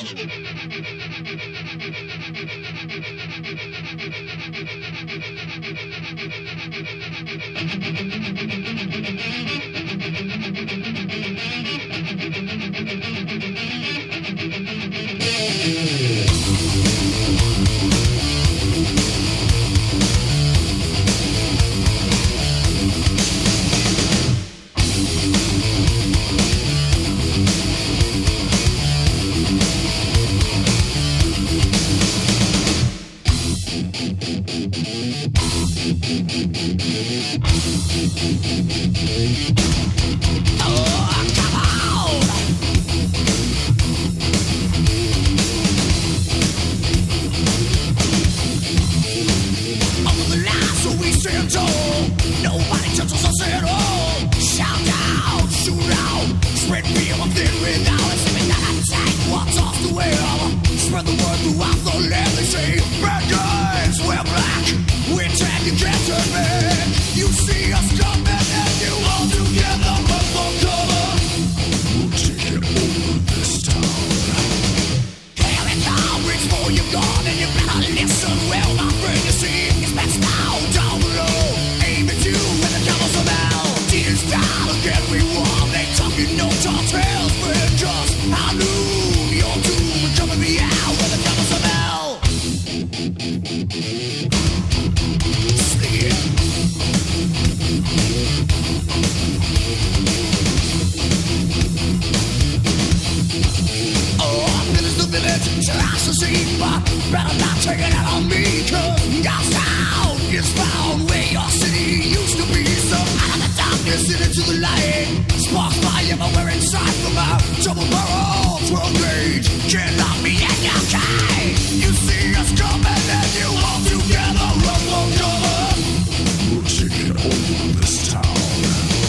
Better not take it out on me, 'cause your sound is found where your city used to be. So out of the darkness and into the light, sparks fly everywhere inside from a double barrel 12 gauge. Can't lock me in your cage. You see us coming and you all together run for cover. We're taking over this town.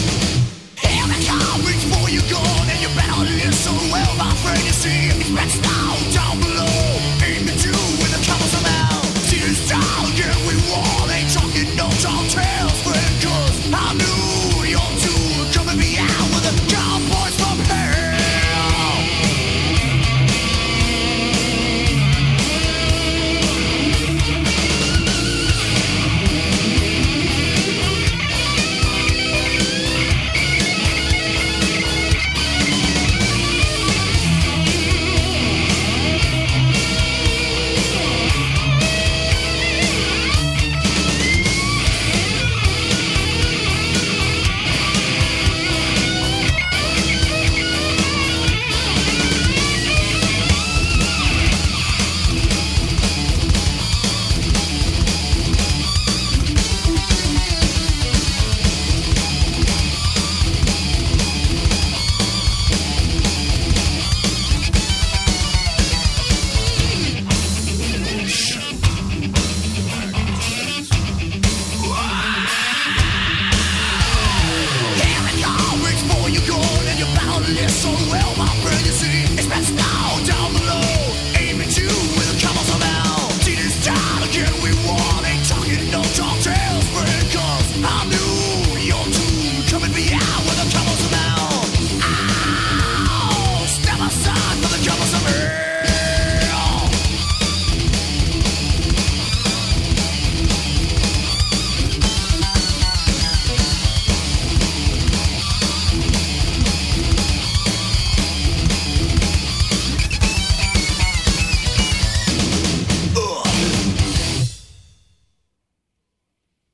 Here they come, reach for your gun, and you better listen well, my friend. You see, it's best.